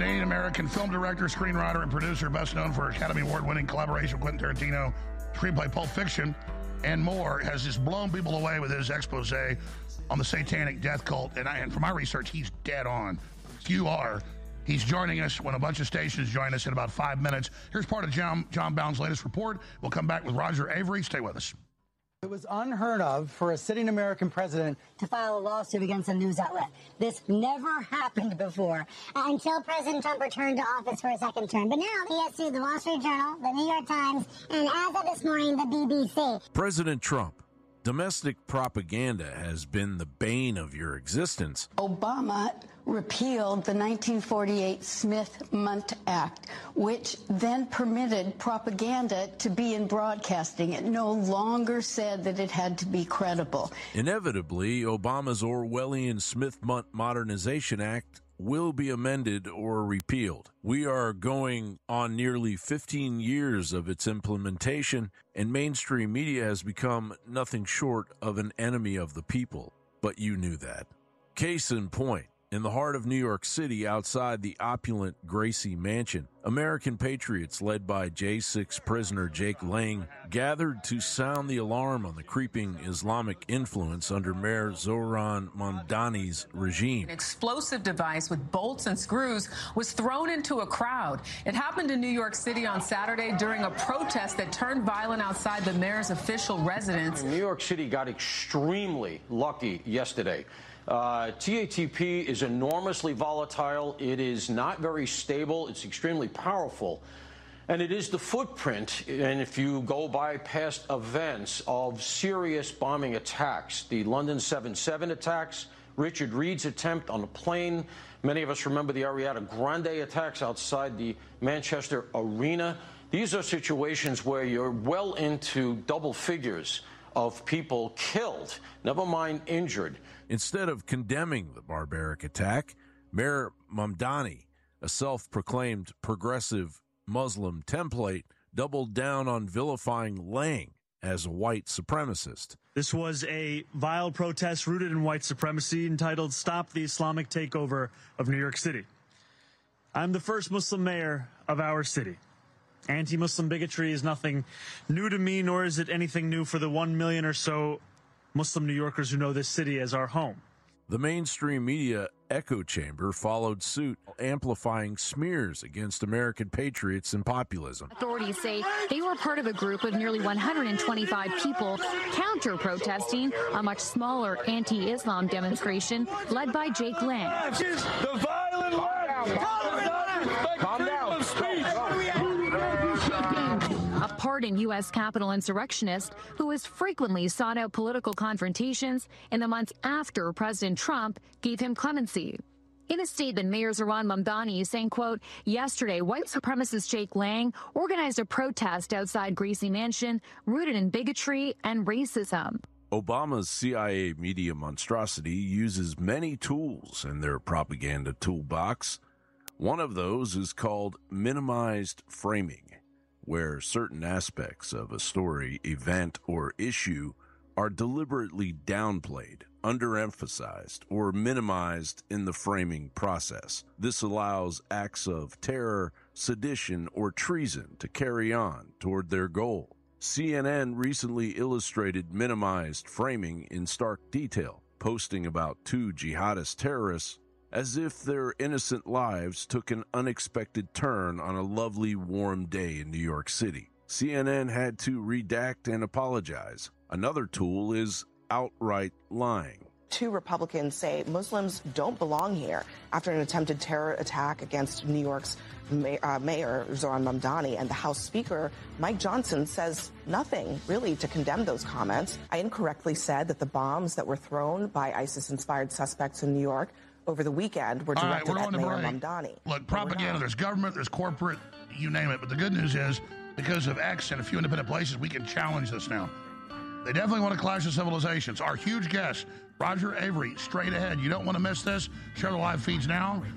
Canadian-American film director, screenwriter, and producer, best known for Academy Award-winning collaboration with Quentin Tarantino, screenplay Pulp Fiction, and more, has just blown people away with his expose on the satanic death cult. And from my research, he's dead on. You are. He's joining us when a bunch of stations join us in about 5 minutes. Here's part of John Bowne's latest report. We'll come back with Roger Avery. Stay with us. It was unheard of for a sitting American president to file a lawsuit against a news outlet. This never happened before until President Trump returned to office for a second term. But now he has sued the Wall Street Journal, the New York Times, and as of this morning, the BBC. President Trump. Domestic propaganda has been the bane of your existence. Obama repealed the 1948 Smith-Mundt Act, which then permitted propaganda to be in broadcasting. It no longer said that it had to be credible. Inevitably, Obama's Orwellian Smith-Mundt Modernization Act will be amended or repealed. We are going on nearly 15 years of its implementation, and mainstream media has become nothing short of an enemy of the people. But you knew that. Case in point, in the heart of New York City, outside the opulent Gracie Mansion, American patriots led by J6 prisoner Jake Lang gathered to sound the alarm on the creeping Islamic influence under Mayor Zohran Mamdani's regime. An explosive device with bolts and screws was thrown into a crowd. It happened in New York City on Saturday during a protest that turned violent outside the mayor's official residence. New York City got extremely lucky yesterday. TATP is enormously volatile. It is not very stable. It's extremely powerful. And it is the footprint, and if you go by past events, of serious bombing attacks. The London 7/7 attacks, Richard Reed's attempt on a plane. Many of us remember the Ariana Grande attacks outside the Manchester Arena. These are situations where you're well into double figures of people killed, never mind injured. Instead of condemning the barbaric attack, Mayor Mamdani, a self-proclaimed progressive Muslim template, doubled down on vilifying Lang as a white supremacist. This was a vile protest rooted in white supremacy entitled Stop the Islamic Takeover of New York City. I'm the first Muslim mayor of our city. Anti-Muslim bigotry is nothing new to me, nor is it anything new for the 1 million or so Muslim New Yorkers who know this city as our home. The mainstream media echo chamber followed suit, amplifying smears against American patriots and populism. Authorities say they were part of a group of nearly 125 people counter-protesting a much smaller anti-Islam demonstration led by Jake Lang. The violent Calm down. A pardoned U.S. Capitol insurrectionist who has frequently sought out political confrontations in the months after President Trump gave him clemency. In a statement, Mayor Zohran Mamdani saying, quote, yesterday, white supremacist Jake Lang organized a protest outside Gracie Mansion rooted in bigotry and racism. Obama's CIA media monstrosity uses many tools in their propaganda toolbox. One of those is called minimized framing, where certain aspects of a story, event, or issue are deliberately downplayed, underemphasized, or minimized in the framing process. This allows acts of terror, sedition, or treason to carry on toward their goal. CNN recently illustrated minimized framing in stark detail, posting about 2 jihadist terrorists as if their innocent lives took an unexpected turn on a lovely warm day in New York City. CNN had to redact and apologize. Another tool is outright lying. 2 Republicans say Muslims don't belong here after an attempted terror attack against New York's Mayor Zohran Mamdani, and the House Speaker Mike Johnson says nothing really to condemn those comments. I incorrectly said that the bombs that were thrown by ISIS-inspired suspects in New York over the weekend were directed at Mayor Mamdani. Look, propaganda, there's government, there's corporate, you name it. But the good news is, because of X and a few independent places, we can challenge this now. They definitely want to clash of civilizations. Our huge guest, Roger Avery, straight ahead. You don't want to miss this. Share the live feeds now.